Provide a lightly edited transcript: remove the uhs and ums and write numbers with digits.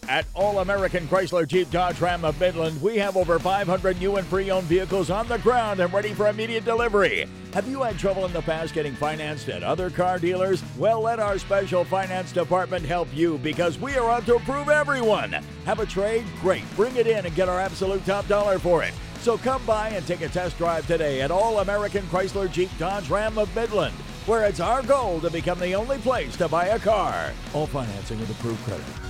At All American Chrysler Jeep Dodge Ram of Midland, we have over 500 new and pre-owned vehicles on the ground and ready for immediate delivery. Have you had trouble in the past getting financed at other car dealers? Well, let our special finance department help you because we are out to approve everyone. Have a trade? Great. Bring it in and get our absolute top dollar for it. So come by and take a test drive today at All American Chrysler Jeep Dodge Ram of Midland, where it's our goal to become the only place to buy a car. All financing with approved credit.